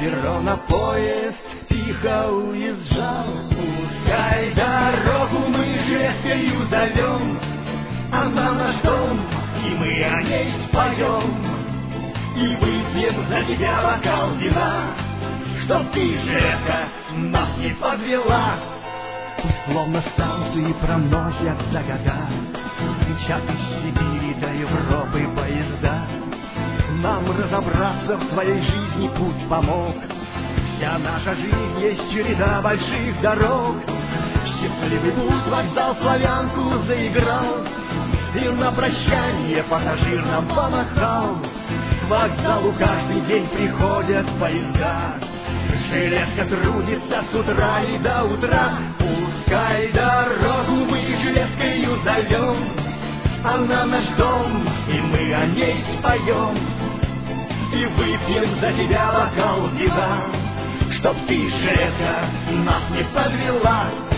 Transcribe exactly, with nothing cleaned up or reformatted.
перрона поезд тихо уезжал. Пускай дорогу мы железкою зовем, она наш дом, и мы о ней споем. И выпьем за тебя бокал вина, чтоб ты, железка, нас не подвела. Пусть словно станции проносят за года, кричат из Сибири до Европы поезда. Нам разобраться в своей жизни путь помог. Вся наша жизнь есть череда больших дорог. Счастливый путь вокзал Славянку заиграл, и на прощание пассажир нам помахал. К вокзалу каждый день приходят поезда, железка трудится с утра и до утра. Пускай дорогу мы железкою зовем, она наш дом, и мы о ней споем. И выпьем за тебя бокал вина, чтоб ты, железка, нас не подвела.